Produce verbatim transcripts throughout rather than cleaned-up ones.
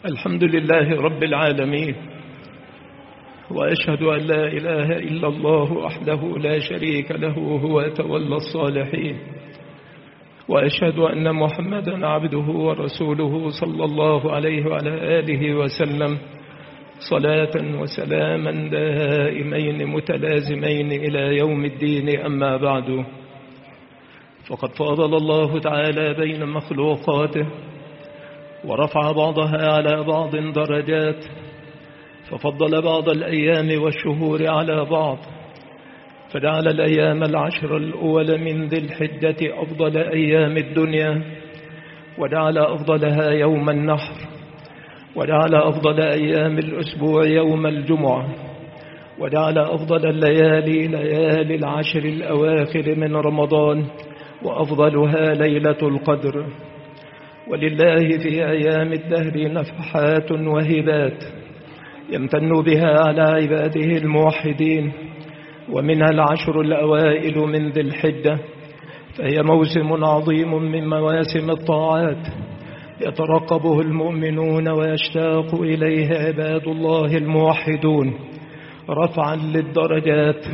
الحمد لله رب العالمين، وأشهد أن لا إله إلا الله وحده لا شريك له هو يتولى الصالحين، وأشهد أن محمدا عبده ورسوله صلى الله عليه وعلى آله وسلم صلاة وسلاما دائمين متلازمين إلى يوم الدين. أما بعد، فقد فضل الله تعالى بين مخلوقاته ورفع بعضها على بعض درجات، ففضل بعض الأيام والشهور على بعض، فجعل الأيام العشر الأول من ذي الحجة أفضل أيام الدنيا، وجعل أفضلها يوم النحر، وجعل أفضل أيام الأسبوع يوم الجمعة، وجعل أفضل الليالي ليالي العشر الأواخر من رمضان، وأفضلها ليلة القدر. ولله في أيام الدهر نفحات وهبات يمتن بها على عباده الموحدين، ومنها العشر الأوائل من ذي الحجة، فهي موسم عظيم من مواسم الطاعات يترقبه المؤمنون ويشتاق إليه عباد الله الموحدون، رفعا للدرجات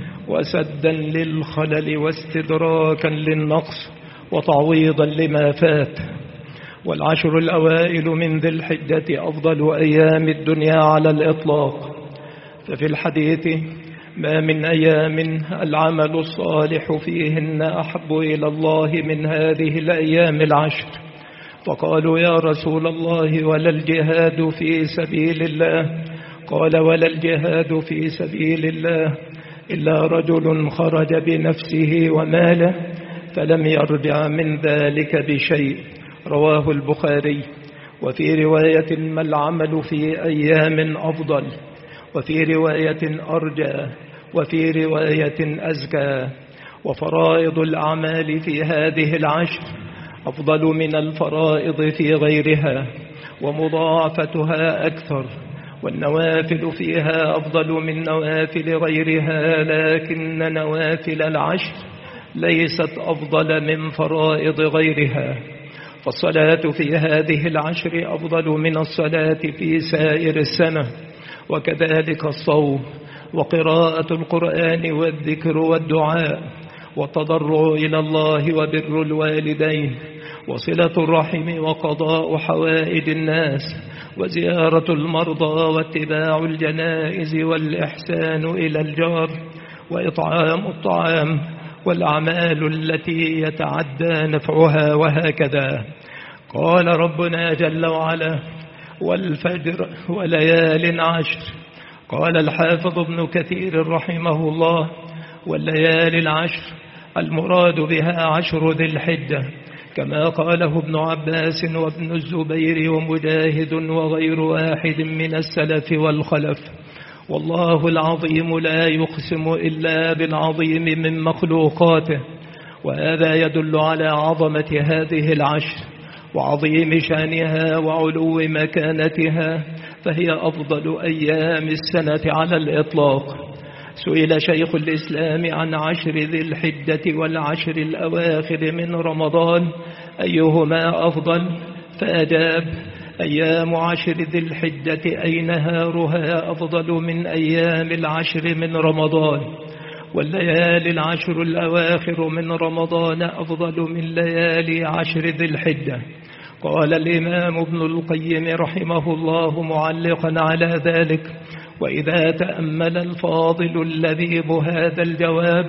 وسدا للخلل واستدراكا للنقص وتعويضا لما فات. والعشر الأوائل من ذي الحجة أفضل أيام الدنيا على الإطلاق، ففي الحديث: ما من أيام العمل الصالح فيهن أحب إلى الله من هذه الأيام العشر. فقالوا: يا رسول الله، ولا الجهاد في سبيل الله؟ قال: ولا الجهاد في سبيل الله إلا رجل خرج بنفسه وماله فلم يرجع من ذلك بشيء، رواه البخاري. وفي رواية: ما العمل في أيام أفضل، وفي رواية أرجى، وفي رواية أزكى. وفرائض الأعمال في هذه العشر أفضل من الفرائض في غيرها، ومضاعفتها أكثر، والنوافل فيها أفضل من نوافل غيرها، لكن نوافل العشر ليست أفضل من فرائض غيرها. فالصلاة في هذه العشر أفضل من الصلاة في سائر السنة، وكذلك الصوم وقراءة القرآن والذكر والدعاء والتضرع إلى الله وبر الوالدين وصلة الرحم وقضاء حوائج الناس وزيارة المرضى واتباع الجنائز والإحسان إلى الجار وإطعام الطعام والأعمال التي يتعدى نفعها، وهكذا. قال ربنا جل وعلا: والفجر وليال عشر. قال الحافظ ابن كثير رحمه الله: والليالي العشر المراد بها عشر ذي الحجة، كما قاله ابن عباس وابن الزبير ومجاهد وغير واحد من السلف والخلف. والله العظيم لا يقسم إلا بالعظيم من مخلوقاته، وهذا يدل على عظمة هذه العشر وعظيم شانها وعلو مكانتها، فهي أفضل أيام السنة على الإطلاق. سئل شيخ الإسلام عن عشر ذي الحجة والعشر الأواخر من رمضان أيهما أفضل، فأجاب: أيام عشر ذي الحجة أي نهارها أفضل من أيام العشر من رمضان، والليالي العشر الأواخر من رمضان أفضل من ليالي عشر ذي الحجة. قال الإمام ابن القيم رحمه الله معلقا على ذلك: وإذا تأمل الفاضل اللبيب هذا الجواب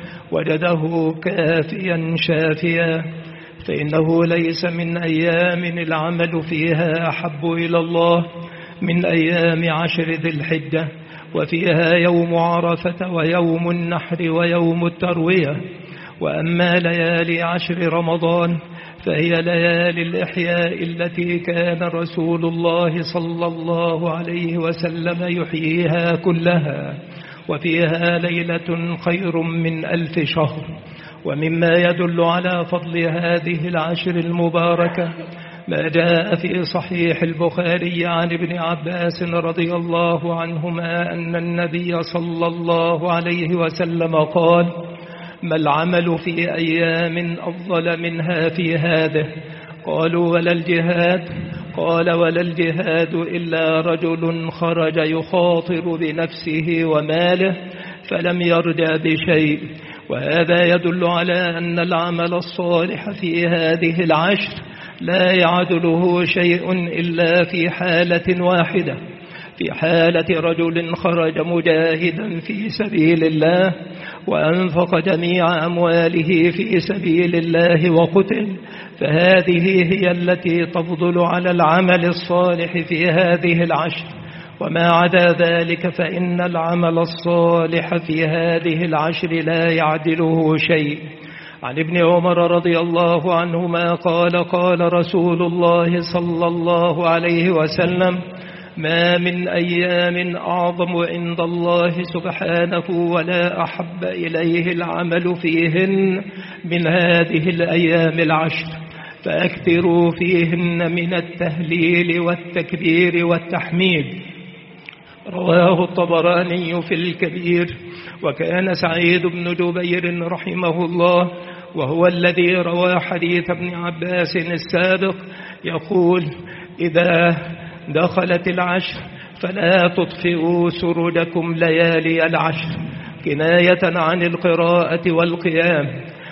وجده كافيا شافيا، فإنه ليس من أيام العمل فيها أحب إلى الله من أيام عشر ذي الحجة، وفيها يوم عرفة ويوم النحر ويوم التروية. وأما ليالي عشر رمضان فهي ليالي الإحياء التي كان رسول الله صلى الله عليه وسلم يحييها كلها، وفيها ليلة خير من ألف شهر. ومما يدل على فضل هذه العشر المباركة ما جاء في صحيح البخاري عن ابن عباس رضي الله عنهما أن النبي صلى الله عليه وسلم قال: ما العمل في أيام أفضل منها في هذه؟ قالوا: ولا الجهاد؟ قال ولا الجهاد إلا رجل خرج يخاطر بنفسه وماله فلم يرجع بشيء. وهذا يدل على أن العمل الصالح في هذه العشر لا يعدله شيء إلا في حالة واحدة، في حالة رجل خرج مجاهدا في سبيل الله وأنفق جميع أمواله في سبيل الله وقتل، فهذه هي التي تفضل على العمل الصالح في هذه العشر. وما عدا ذلك فإن العمل الصالح في هذه العشر لا يعدله شيء. عن ابن عمر رضي الله عنهما قال قال رسول الله صلى الله عليه وسلم: ما من أيام أعظم عند الله سبحانه ولا أحب إليه العمل فيهن من هذه الأيام العشر، فأكثروا فيهن من التهليل والتكبير والتحميد. رواه الطبراني في الكبير. وكان سعيد بن جبير رحمه الله وهو الذي روى حديث ابن عباس السابق يقول: إذا دخلت العشر فلا تطفئوا سرجكم ليالي العشر، كناية عن القراءة والقيام.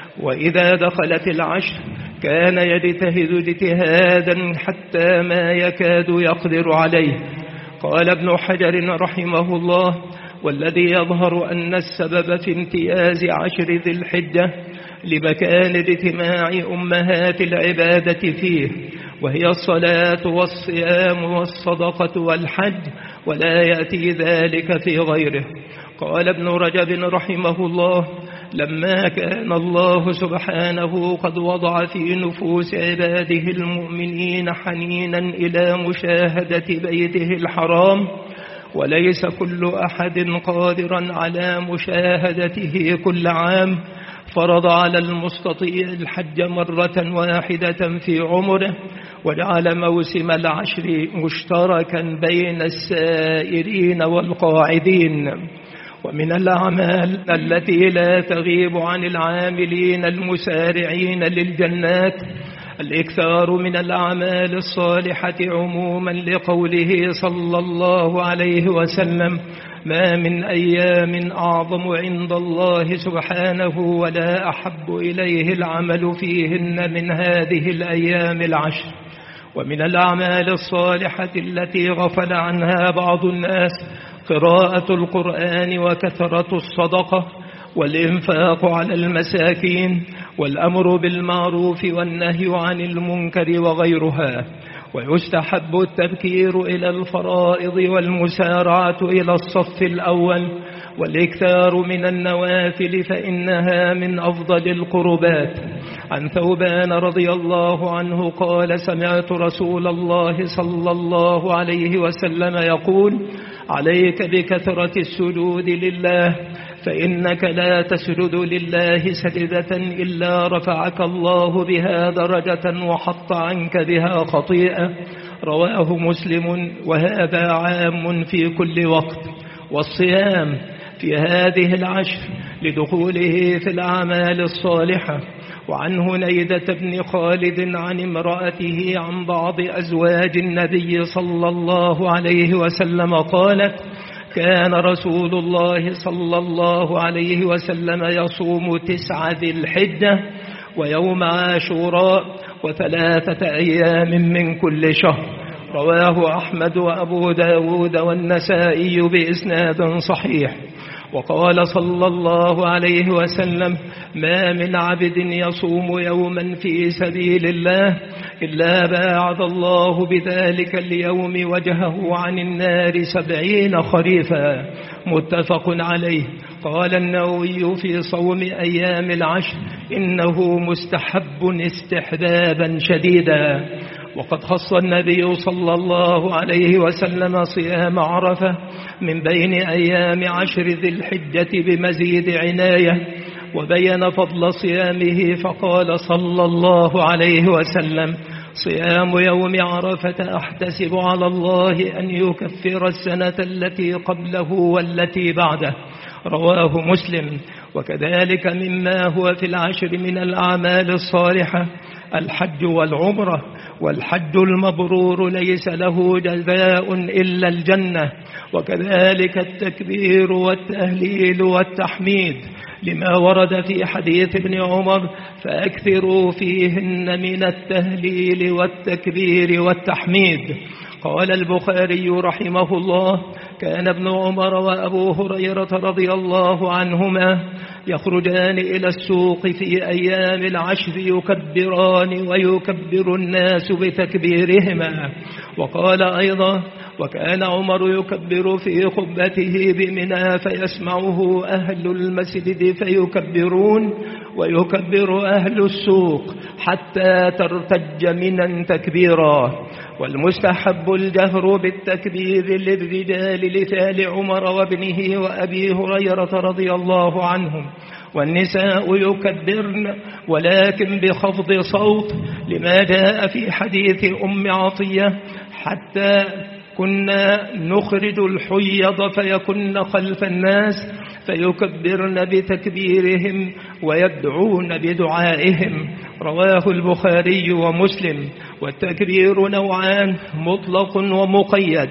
وإذا دخلت العشر كان يجتهد اجتهادا حتى ما يكاد يقدر عليه. قال ابن حجر رحمه الله: والذي يظهر أن السبب في امتياز عشر ذي الحجة لمكان اجتماع أمهات العبادة فيه، وهي الصلاة والصيام والصدقة والحج، ولا يأتي ذلك في غيره. قال ابن رجب رحمه الله: لما كان الله سبحانه قد وضع في نفوس عباده المؤمنين حنينا إلى مشاهدة بيته الحرام، وليس كل أحد قادرا على مشاهدته كل عام، فرض على المستطيع الحج مرة واحدة في عمره، وجعل موسم العشر مشتركا بين السائرين والقاعدين. ومن الأعمال التي لا تغيب عن العاملين المسارعين للجنات الإكثار من الأعمال الصالحة عموما، لقوله صلى الله عليه وسلم: ما من أيام أعظم عند الله سبحانه ولا أحب إليه العمل فيهن من هذه الأيام العشر. ومن الأعمال الصالحة التي غفل عنها بعض الناس قراءة القرآن وكثرة الصدقة والإنفاق على المساكين والأمر بالمعروف والنهي عن المنكر وغيرها. ويستحب التبكير إلى الفرائض والمسارعة إلى الصف الأول والإكثار من النوافل، فإنها من أفضل القربات. عن ثوبان رضي الله عنه قال: سمعت رسول الله صلى الله عليه وسلم يقول: عليك بكثرة السجود لله، فإنك لا تسجد لله سجدة إلا رفعك الله بها درجة وحط عنك بها خطيئة. رواه مسلم. وهذا عام في كل وقت. والصيام في هذه العشر لدخوله في الأعمال الصالحة. وعن هنيدة بن خالد عن امرأته عن بعض أزواج النبي صلى الله عليه وسلم قالت: كان رسول الله صلى الله عليه وسلم يصوم تسعة ذي الحجة ويوم عاشوراء وثلاثة أيام من كل شهر. رواه أحمد وأبو داود والنسائي بإسناد صحيح. وقال صلى الله عليه وسلم: ما من عبد يصوم يوما في سبيل الله إلا باعد الله بذلك اليوم وجهه عن النار سبعين خريفا. متفق عليه. قال النووي في صوم أيام العشر: إنه مستحب استحبابا شديدا. وقد خص النبي صلى الله عليه وسلم صيام عرفة من بين أيام عشر ذي الحجة بمزيد عناية، وبين فضل صيامه فقال صلى الله عليه وسلم: صيام يوم عرفة أحتسب على الله أن يكفر السنة التي قبله والتي بعده. رواه مسلم. وكذلك مما هو في العشر من الأعمال الصالحة الحج والعمرة، والحج المبرور ليس له جزاء إلا الجنة. وكذلك التكبير والتهليل والتحميد لما ورد في حديث ابن عمر: فأكثروا فيهن من التهليل والتكبير والتحميد. قال البخاري رحمه الله: كان ابن عمر وأبو هريرة رضي الله عنهما يخرجان إلى السوق في أيام العشر يكبران ويكبر الناس بتكبيرهما. وقال أيضا: وكان عمر يكبر في خطبته بمنى فيسمعه أهل المسجد فيكبرون ويكبر أهل السوق حتى ترتج منا تكبيرا. والمستحب الجهر بالتكبير للرجال لفعل عمر وابنه وأبي هريرة رضي الله عنهم، والنساء يكبرن ولكن بخفض صوت لما جاء في حديث أم عطية: حتى كنا نخرج الحيض فيكن خلف الناس فيكبرن بتكبيرهم ويدعون بدعائهم. رواه البخاري ومسلم. والتكبير نوعان: مطلق ومقيد.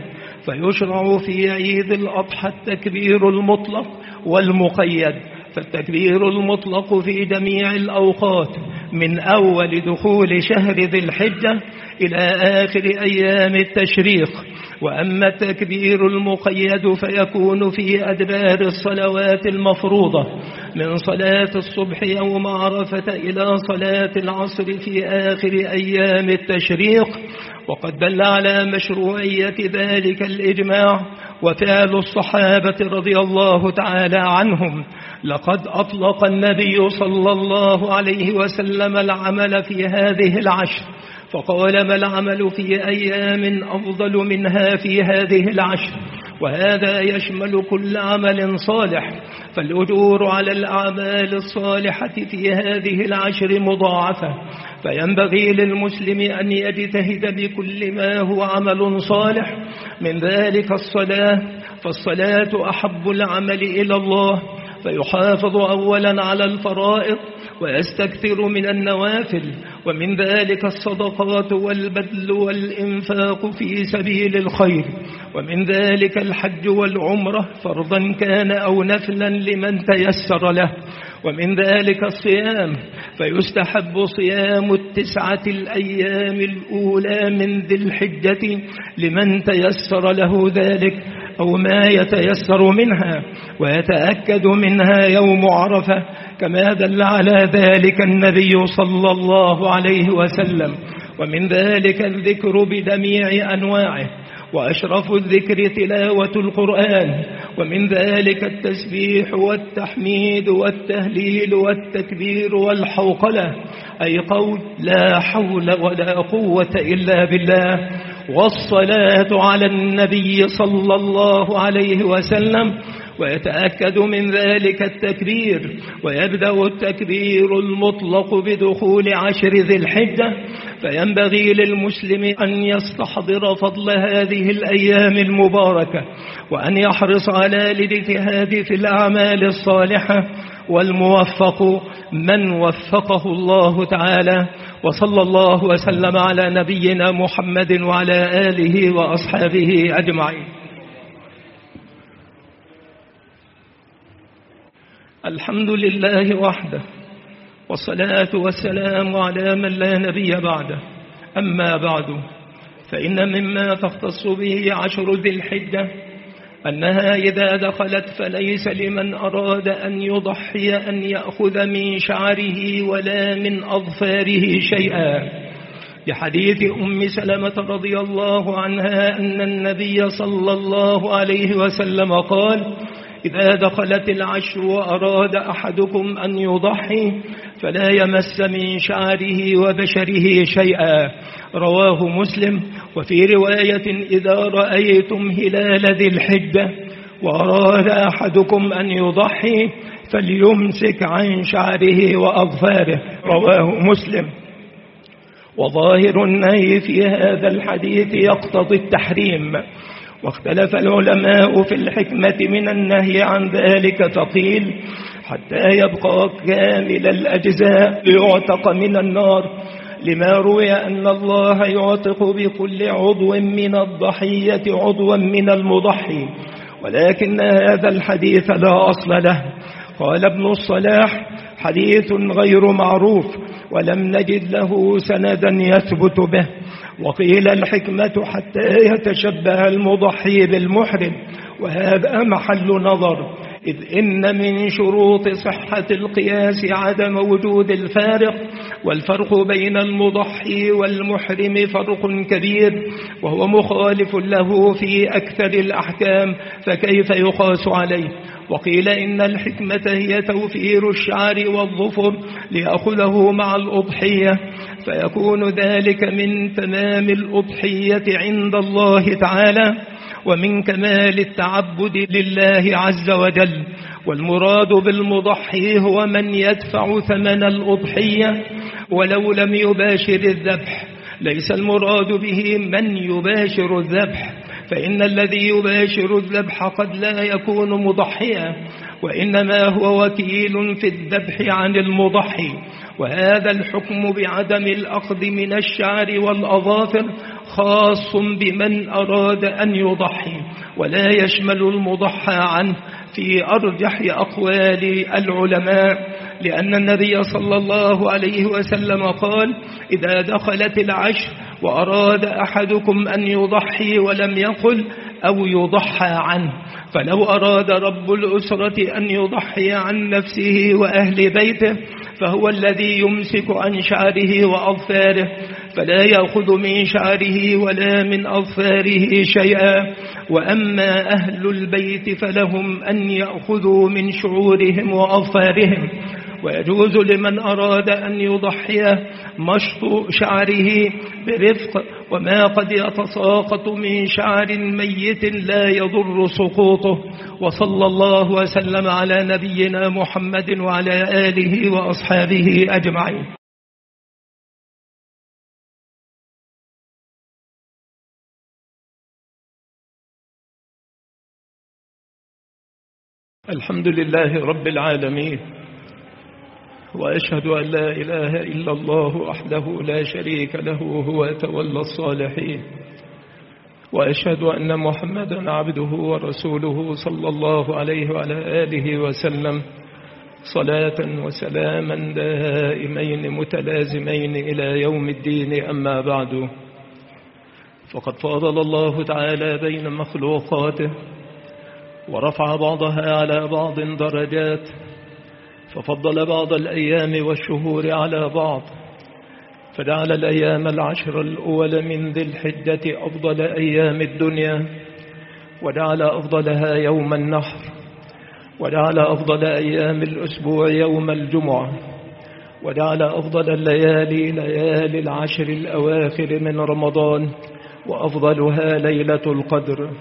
فيشرع في عيد الأضحى التكبير المطلق والمقيد. فالتكبير المطلق في جميع الأوقات من أول دخول شهر ذي الحجة إلى آخر أيام التشريق. وأما التكبير المقيد فيكون في أدبار الصلوات المفروضة من صلاة الصبح يوم عرفة إلى صلاة العصر في آخر أيام التشريق. وقد دل على مشروعية ذلك الإجماع وفعل الصحابة رضي الله تعالى عنهم. لقد أطلق النبي صلى الله عليه وسلم العمل في هذه العشر، فقال: ما العمل في أيام أفضل منها في هذه العشر؟ وهذا يشمل كل عمل صالح، فالأجور على الأعمال الصالحة في هذه العشر مضاعفة. فينبغي للمسلم أن يجتهد بكل ما هو عمل صالح، من ذلك الصلاة، فالصلاة أحب العمل إلى الله، فيحافظ أولا على الفرائض ويستكثر من النوافل، ومن ذلك الصدقات والبذل والإنفاق في سبيل الخير، ومن ذلك الحج والعمرة فرضا كان أو نفلا لمن تيسر له، ومن ذلك الصيام، فيستحب صيام التسعة الأيام الأولى من ذي الحجة لمن تيسر له ذلك أو ما يتيسر منها، ويتأكد منها يوم عرفة كما دل على ذلك النبي صلى الله عليه وسلم. ومن ذلك الذكر بجميع أنواعه، وأشرف الذكر تلاوة القرآن، ومن ذلك التسبيح والتحميد والتهليل والتكبير والحوقلة، أي قول لا حول ولا قوة إلا بالله، والصلاة على النبي صلى الله عليه وسلم. ويتأكد من ذلك التكبير، ويبدأ التكبير المطلق بدخول عشر ذي الحجة، فينبغي للمسلم أن يستحضر فضل هذه الأيام المباركة، وأن يحرص على الاجتهاد في الأعمال الصالحة، والموفق من وفقه الله تعالى. وصلى الله وسلم على نبينا محمد وعلى آله وأصحابه أجمعين. الحمد لله وحده، والصلاة والسلام على من لا نبي بعده. أما بعد، فإن مما تختص به عشر ذي الحجة أنها إذا دخلت فليس لمن أراد أن يضحي أن يأخذ من شعره ولا من أظفاره شيئا، لحديث أم سلمة رضي الله عنها أن النبي صلى الله عليه وسلم قال: إذا دخلت العشر وأراد أحدكم أن يضحي فلا يمس من شعره وبشره شيئا. رواه مسلم. وفي رواية: إذا رأيتم هلال ذي الحجة وأراد أحدكم أن يضحي فليمسك عن شعره وأظفاره. رواه مسلم. وظاهر النهي في هذا الحديث يقتضي التحريم، واختلف العلماء في الحكمة من النهي عن ذلك، فقيل: حتى يبقى كامل الأجزاء ليعتق من النار، لما روي أن الله يعتق بكل عضو من الضحية عضوا من المضحي، ولكن هذا الحديث لا أصل له. قال ابن الصلاح: حديث غير معروف ولم نجد له سندا يثبت به. وقيل الحكمة حتى يتشبه المضحي بالمحرم، وهذا محل نظر، إذ إن من شروط صحة القياس عدم وجود الفارق، والفرق بين المضحي والمحرم فرق كبير، وهو مخالف له في أكثر الأحكام، فكيف يقاس عليه؟ وقيل إن الحكمة هي توفير الشعر والظفر ليأخذه مع الأضحية، فيكون ذلك من تمام الأضحية عند الله تعالى ومن كمال التعبد لله عز وجل. والمراد بالمضحي هو من يدفع ثمن الأضحية ولو لم يباشر الذبح، ليس المراد به من يباشر الذبح، فإن الذي يباشر الذبح قد لا يكون مضحيا، وإنما هو وكيل في الذبح عن المضحي. وهذا الحكم بعدم الأخذ من الشعر والأظافر خاص بمن أراد أن يضحي، ولا يشمل المضحى عنه في أرجح أقوال العلماء، لأن النبي صلى الله عليه وسلم قال: إذا دخلت العشر وأراد أحدكم أن يضحي ولم يقل أو يضحى عنه، فلو أراد رب الأسرة أن يضحي عن نفسه وأهل بيته فهو الذي يمسك عن شعره وأظفاره، فلا يأخذ من شعره ولا من أظفاره شيئا. وأما أهل البيت فلهم أن يأخذوا من شعورهم وأظفارهم. ويجوز لمن أراد أن يضحي مشط شعره برفق، وما قد يتساقط من شعر ميت لا يضر سقوطه. وصلى الله وسلم على نبينا محمد وعلى آله وأصحابه أجمعين. الحمد لله رب العالمين، وأشهد أن لا إله إلا الله وحده لا شريك له هو تولى الصالحين، وأشهد أن محمدا عبده ورسوله صلى الله عليه وعلى آله وسلم، صلاة وسلاما دائمين متلازمين إلى يوم الدين. أما بعد، فقد فضل الله تعالى بين مخلوقاته ورفع بعضها على بعض درجات، ففضل بعض الأيام والشهور على بعض، فجعل الأيام العشر الأول من ذي الحجة أفضل أيام الدنيا، وجعل أفضلها يوم النحر، وجعل أفضل أيام الأسبوع يوم الجمعة، وجعل أفضل الليالي ليالي العشر الأواخر من رمضان، وأفضلها ليلة القدر.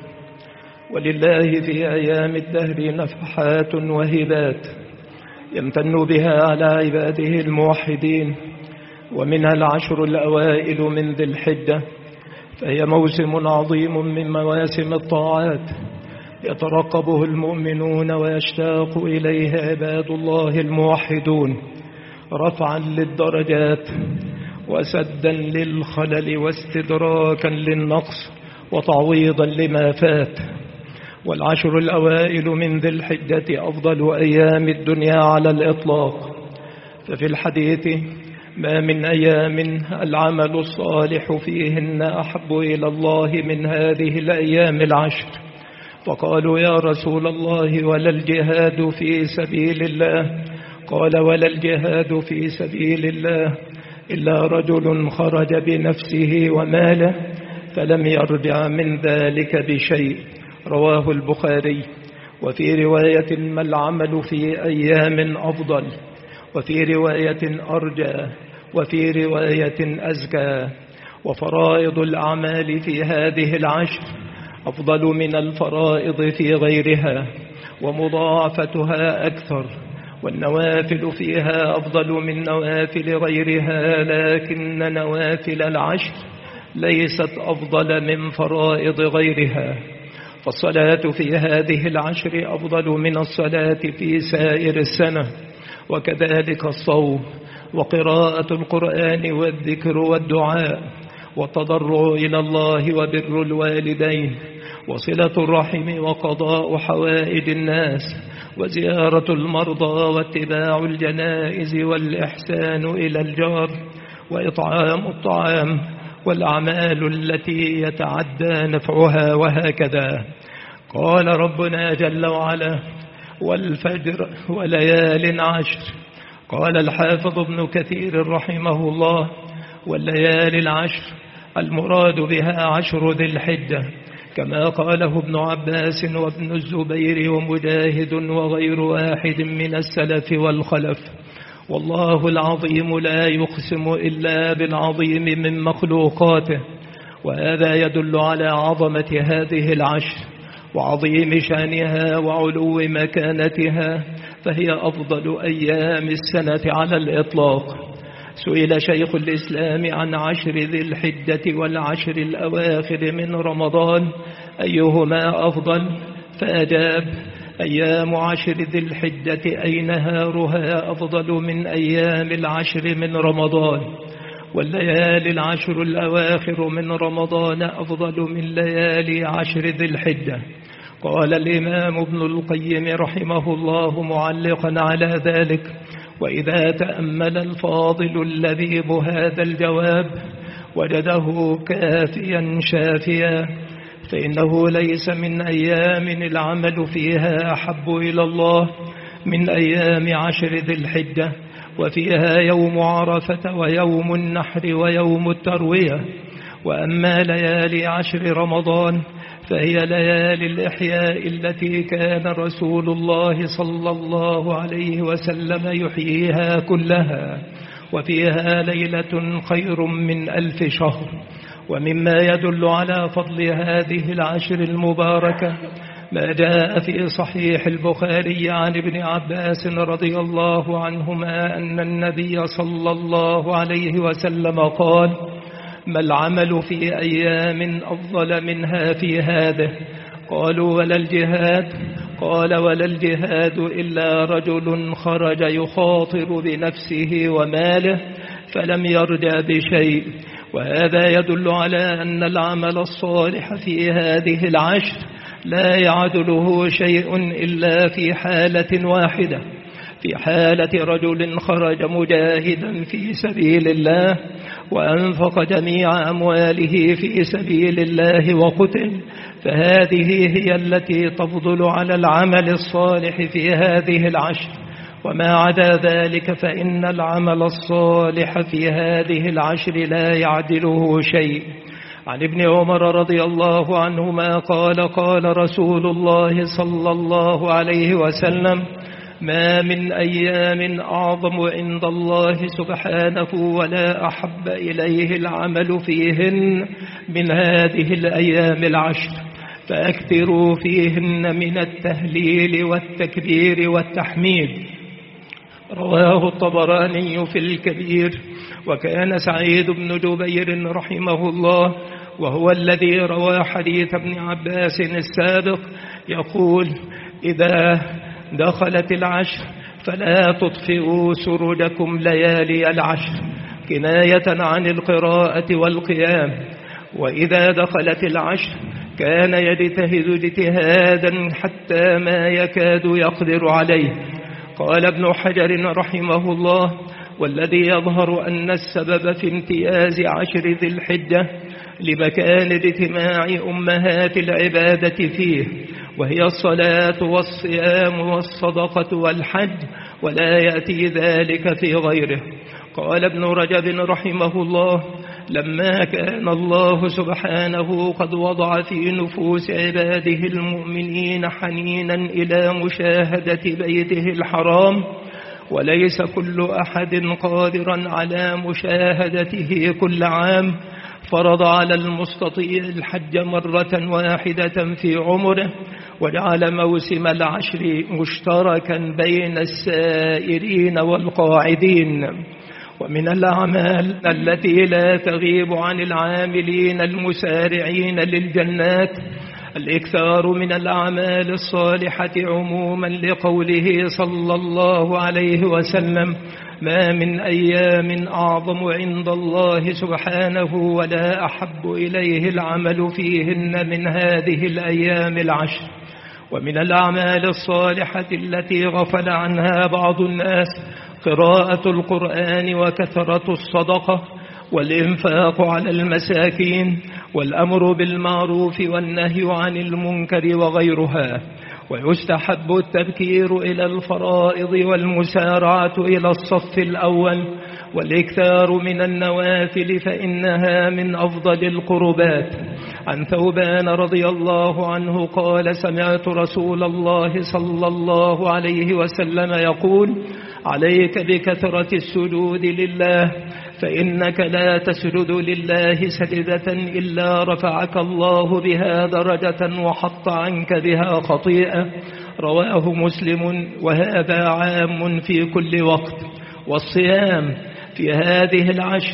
ولله في أيام الدهر نفحات وهبات يمتن بها على عباده الموحدين، ومنها العشر الأوائل من ذي الحجة، فهي موسم عظيم من مواسم الطاعات يترقبه المؤمنون ويشتاق إليه عباد الله الموحدون، رفعا للدرجات وسدا للخلل واستدراكا للنقص وتعويضا لما فات. والعشر الأوائل من ذي الحجة أفضل أيام الدنيا على الإطلاق، ففي الحديث: ما من أيام العمل الصالح فيهن أحب إلى الله من هذه الأيام العشر. فقالوا: يا رسول الله ولا الجهاد في سبيل الله؟ قال: ولا الجهاد في سبيل الله إلا رجل خرج بنفسه وماله فلم يرجع من ذلك بشيء، رواه البخاري. وفي رواية: ما العمل في أيام أفضل، وفي رواية أرجى، وفي رواية أزكى. وفرائض الأعمال في هذه العشر أفضل من الفرائض في غيرها، ومضاعفتها أكثر، والنوافل فيها أفضل من نوافل غيرها، لكن نوافل العشر ليست أفضل من فرائض غيرها. فالصلاة في هذه العشر أفضل من الصلاة في سائر السنة، وكذلك الصوم، وقراءة القرآن والذكر والدعاء والتضرع إلى الله وبر الوالدين وصلة الرحم وقضاء حوائج الناس وزيارة المرضى واتباع الجنائز والإحسان إلى الجار وإطعام الطعام والأعمال التي يتعدى نفعها، وهكذا. قال ربنا جل وعلا: والفجر وليال عشر. قال الحافظ ابن كثير رحمه الله: والليالي العشر المراد بها عشر ذي الحجة، كما قاله ابن عباس وابن الزبير ومجاهد وغير واحد من السلف والخلف. والله العظيم لا يقسم إلا بالعظيم من مخلوقاته، وهذا يدل على عظمة هذه العشر وعظيم شأنها وعلو مكانتها، فهي أفضل أيام السنة على الإطلاق. سئل شيخ الإسلام عن عشر ذي الحجة والعشر الأواخر من رمضان أيهما أفضل، فأجاب: أيام عشر ذي الحجة أي نهارها أفضل من أيام العشر من رمضان، والليالي العشر الأواخر من رمضان أفضل من ليالي عشر ذي الحجة. قال الإمام ابن القيم رحمه الله معلقا على ذلك: وإذا تأمل الفاضل اللبيب هذا الجواب وجده كافيا شافيا، فإنه ليس من أيام العمل فيها أحب إلى الله من أيام عشر ذي الحجة، وفيها يوم عرفة ويوم النحر ويوم التروية. وأما ليالي عشر رمضان فهي ليالي الإحياء التي كان رسول الله صلى الله عليه وسلم يحييها كلها، وفيها ليلة خير من ألف شهر. ومما يدل على فضل هذه العشر المباركة ما جاء في صحيح البخاري عن ابن عباس رضي الله عنهما أن النبي صلى الله عليه وسلم قال: ما العمل في أيام أفضل منها في هذه؟ قالوا: ولا الجهاد؟ قال: ولا الجهاد إلا رجل خرج يخاطر بنفسه وماله فلم يرجع بشيء. وهذا يدل على أن العمل الصالح في هذه العشر لا يعدله شيء إلا في حالة واحدة، في حالة رجل خرج مجاهدا في سبيل الله وأنفق جميع أمواله في سبيل الله وقتل، فهذه هي التي تفضل على العمل الصالح في هذه العشر. وما عدا ذلك فإن العمل الصالح في هذه العشر لا يعدله شيء. عن ابن عمر رضي الله عنهما قال: قال رسول الله صلى الله عليه وسلم: ما من أيام أعظم عند الله سبحانه ولا أحب إليه العمل فيهن من هذه الأيام العشر، فأكثروا فيهن من التهليل والتكبير والتحميد. رواه الطبراني في الكبير. وكان سعيد بن جبير رحمه الله وهو الذي روى حديث ابن عباس السابق يقول: إذا دخلت العشر فلا تطفئوا سرجكم ليالي العشر، كناية عن القراءة والقيام. وإذا دخلت العشر كان يجتهد اجتهادا حتى ما يكاد يقدر عليه. قال ابن حجر رحمه الله: والذي يظهر أن السبب في امتياز عشر ذي الحجة لمكان اجتماع أمهات العبادة فيه، وهي الصلاة والصيام والصدقة والحج، ولا يأتي ذلك في غيره. قال ابن رجب رحمه الله: لما كان الله سبحانه قد وضع في نفوس عباده المؤمنين حنينا إلى مشاهدة بيته الحرام، وليس كل أحد قادرا على مشاهدته كل عام، فرض على المستطيع الحج مرة واحدة في عمره، وجعل موسم العشر مشتركا بين السائرين والقاعدين. ومن الأعمال التي لا تغيب عن العاملين المسارعين للجنات الإكثار من الأعمال الصالحة عموما، لقوله صلى الله عليه وسلم: ما من أيام أعظم عند الله سبحانه ولا أحب إليه العمل فيهن من هذه الأيام العشر. ومن الأعمال الصالحة التي غفل عنها بعض الناس قراءة القرآن وكثرة الصدقة والإنفاق على المساكين والأمر بالمعروف والنهي عن المنكر وغيرها. ويستحب التبكير إلى الفرائض والمسارعة إلى الصف الأول والإكثار من النوافل فإنها من أفضل القربات. عن ثوبان رضي الله عنه قال سمعت رسول الله صلى الله عليه وسلم يقول عليك بكثرة السجود لله فإنك لا تسجد لله سجدة إلا رفعك الله بها درجة وحط عنك بها خطيئة. رواه مسلم. وهذا عام في كل وقت. والصيام في هذه العشر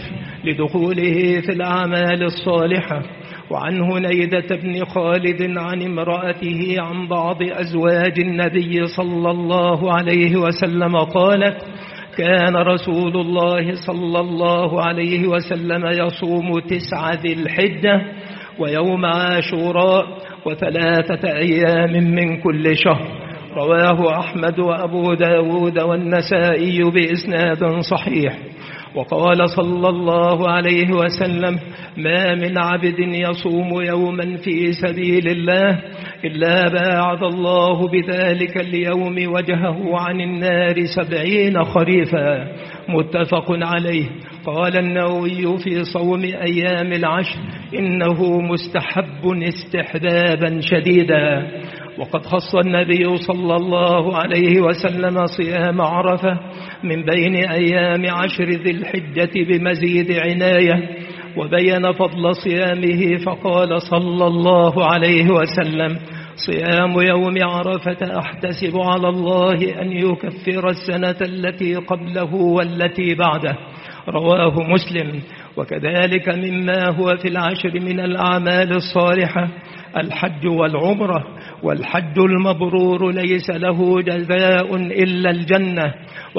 لدخوله في الأعمال الصالحة. وعن هنيدة بن خالد عن امرأته عن بعض أزواج النبي صلى الله عليه وسلم قالت كان رسول الله صلى الله عليه وسلم يصوم تسعة ذي الحجة ويوم عاشوراء وثلاثة أيام من كل شهر. رواه أحمد وأبو داود والنسائي بإسناد صحيح. وقال صلى الله عليه وسلم ما من عبد يصوم يوما في سبيل الله إلا باعد الله بذلك اليوم وجهه عن النار سبعين خريفا. متفق عليه. قال النووي في صوم أيام العشر إنه مستحب استحبابا شديدا. وقد خص النبي صلى الله عليه وسلم صيام عرفة من بين أيام عشر ذي الحجة بمزيد عناية وبين فضل صيامه فقال صلى الله عليه وسلم صيام يوم عرفة أحتسب على الله أن يكفر السنة التي قبله والتي بعده. رواه مسلم. وكذلك مما هو في العشر من الأعمال الصالحة الحج والعمرة. والحج المبرور ليس له جزاء إلا الجنة.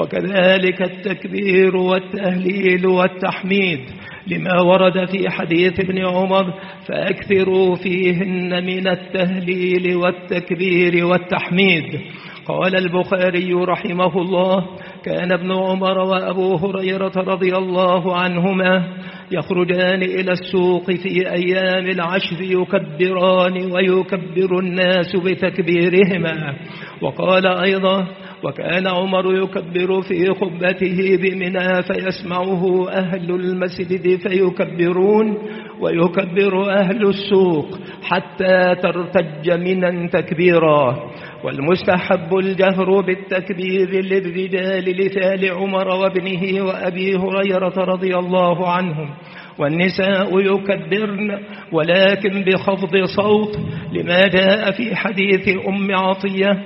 وكذلك التكبير والتهليل والتحميد لما ورد في حديث ابن عمر فأكثروا فيهن من التهليل والتكبير والتحميد. قال البخاري رحمه الله كان ابن عمر وأبو هريرة رضي الله عنهما يخرجان إلى السوق في أيام العشر يكبران ويكبر الناس بتكبيرهما. وقال أيضا وكان عمر يكبر في خطبته بمنى فيسمعه أهل المسجد فيكبرون ويكبر أهل السوق حتى ترتج منا تكبيرا. والمستحب الجهر بالتكبير للرجال لفعل عمر وابنه وأبي هريرة رضي الله عنهم. والنساء يكبرن ولكن بخفض صوت لما جاء في حديث أم عطية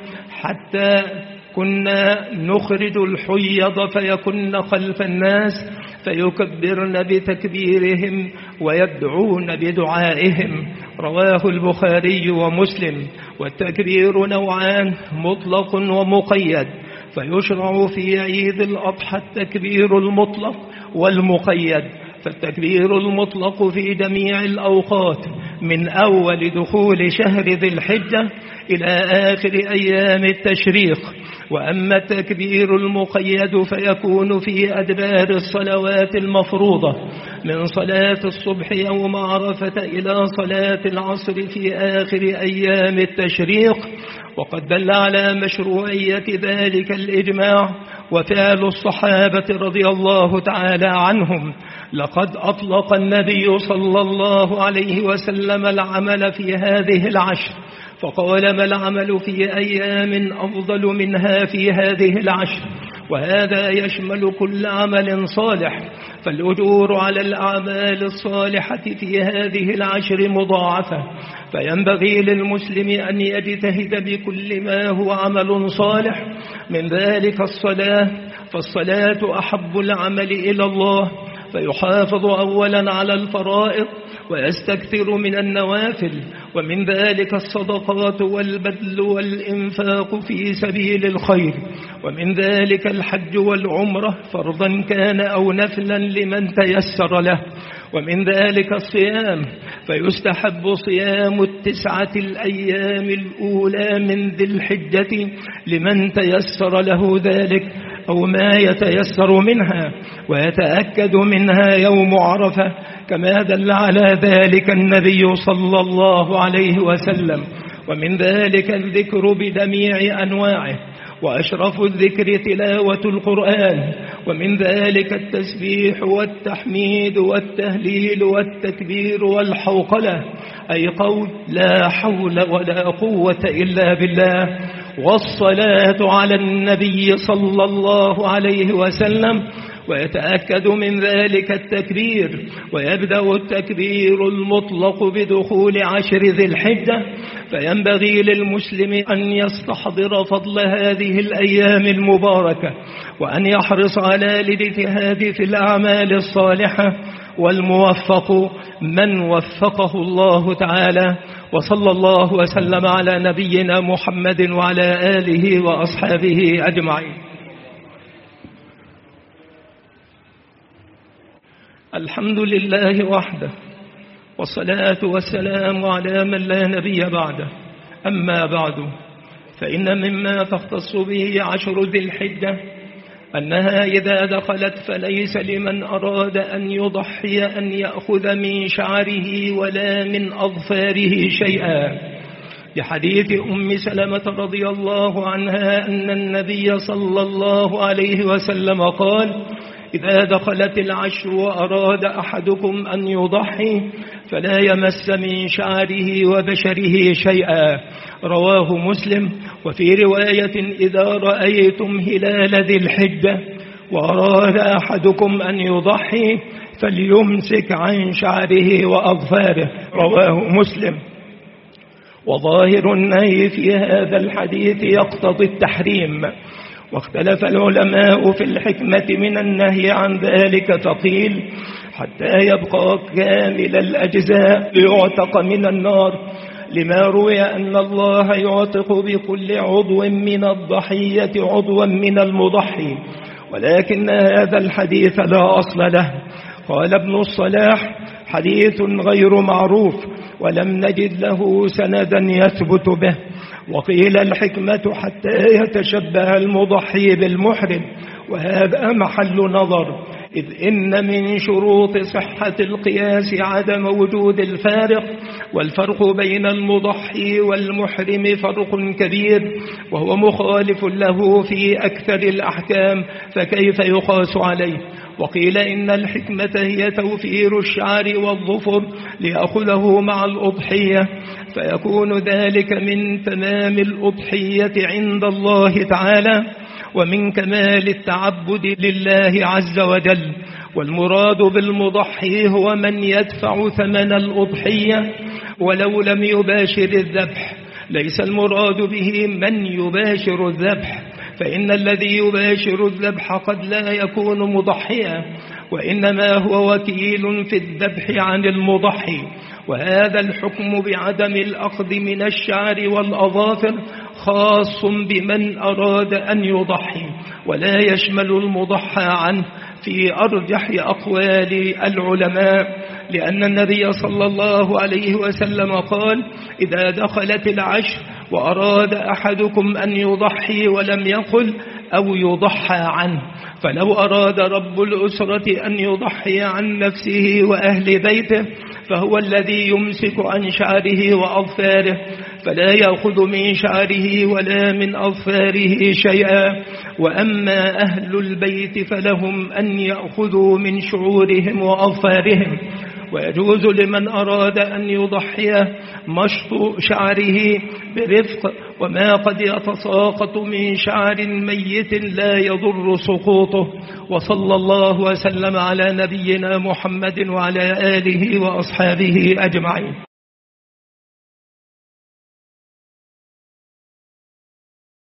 حتى كنا نخرج الحيض فيكن خلف الناس فيكبرن بتكبيرهم ويدعون بدعائهم. رواه البخاري ومسلم. والتكبير نوعان مطلق ومقيد. فيشرع في عيد الأضحى التكبير المطلق والمقيد. فالتكبير المطلق في جميع الأوقات من أول دخول شهر ذي الحجة إلى آخر أيام التشريق. وأما التكبير المقيد فيكون في أدبار الصلوات المفروضة من صلاة الصبح يوم عرفة إلى صلاة العصر في آخر أيام التشريق. وقد دل على مشروعية ذلك الإجماع وفعل الصحابة رضي الله تعالى عنهم. لقد أطلق النبي صلى الله عليه وسلم العمل في هذه العشر فقال ما العمل في أيام أفضل منها في هذه العشر. وهذا يشمل كل عمل صالح. فالأجور على الأعمال الصالحة في هذه العشر مضاعفة. فينبغي للمسلم أن يجتهد بكل ما هو عمل صالح من ذلك الصلاة. فالصلاة أحب العمل إلى الله فيحافظ أولا على الفرائض ويستكثر من النوافل. ومن ذلك الصدقات والبذل والإنفاق في سبيل الخير. ومن ذلك الحج والعمرة فرضا كان أو نفلا لمن تيسر له. ومن ذلك الصيام، فيستحب صيام التسعة الأيام الأولى من ذي الحجة لمن تيسر له ذلك أو ما يتيسر منها، ويتأكد منها يوم عرفة كما دل على ذلك النبي صلى الله عليه وسلم. ومن ذلك الذكر بجميع أنواعه، وأشرف الذكر تلاوة القرآن. ومن ذلك التسبيح والتحميد والتهليل والتكبير والحوقلة، أي قول لا حول ولا قوة إلا بالله، والصلاة على النبي صلى الله عليه وسلم. ويتأكد من ذلك التكبير، ويبدأ التكبير المطلق بدخول عشر ذي الحجة، فينبغي للمسلم أن يستحضر فضل هذه الأيام المباركة، وأن يحرص على الاجتهاد في الأعمال الصالحة، والموفق من وفقه الله تعالى. وصلى الله وسلم على نبينا محمد وعلى آله وأصحابه أجمعين. الحمد لله وحده، والصلاة والسلام على من لا نبي بعده. أما بعد، فإن مما تختص به عشر ذي الحجة أنها إذا دخلت فليس لمن أراد أن يضحي أن يأخذ من شعره ولا من أظفاره شيئا، لحديث أم سلمة رضي الله عنها أن النبي صلى الله عليه وسلم قال: إذا دخلت العشر وأراد أحدكم أن يضحي فلا يمس من شعره وبشره شيئا، رواه مسلم. وفي رواية: إذا رأيتم هلال ذي الحجة وأراد أحدكم أن يضحي فليمسك عن شعره وأظفاره، رواه مسلم. وظاهر النهي في هذا الحديث يقتضي التحريم، واختلف العلماء في الحكمة من النهي عن ذلك، فقيل: حتى يبقى كامل الأجزاء ليعتق من النار، لما روي أن الله يعتق بكل عضو من الضحية عضوا من المضحي، ولكن هذا الحديث لا أصل له. قال ابن الصلاح: حديث غير معروف ولم نجد له سندا يثبت به. وقيل: الحكمة حتى يتشبه المضحي بالمحرم، وهذا محل نظر، إذ إن من شروط صحة القياس عدم وجود الفارق، والفرق بين المضحي والمحرم فرق كبير، وهو مخالف له في أكثر الأحكام، فكيف يقاس عليه؟ وقيل إن الحكمة هي توفير الشعر والظفر ليأخذه مع الأضحية، فيكون ذلك من تمام الأضحية عند الله تعالى، ومن كمال التعبد لله عز وجل. والمراد بالمضحي هو من يدفع ثمن الأضحية ولو لم يباشر الذبح، ليس المراد به من يباشر الذبح، فإن الذي يباشر الذبح قد لا يكون مضحيا، وإنما هو وكيل في الذبح عن المضحي. وهذا الحكم بعدم الأخذ من الشعر والأظافر خاص بمن أراد أن يضحي، ولا يشمل المضحى عنه في أرجح أقوال العلماء، لأن النبي صلى الله عليه وسلم قال: إذا دخلت العشر وأراد أحدكم أن يضحي ولم يقل أو يضحى عنه، فلو أراد رب الأسرة أن يضحي عن نفسه وأهل بيته فهو الذي يمسك عن شعره وأظفاره، فلا يأخذ من شعره ولا من أظفاره شيئا. وأما أهل البيت فلهم أن يأخذوا من شعورهم وأظفارهم. ويجوز لمن أراد أن يضحي مشط شعره برفق، وما قد يتساقط من شعر ميت لا يضر سقوطه. وصلى الله وسلم على نبينا محمد وعلى آله وأصحابه أجمعين.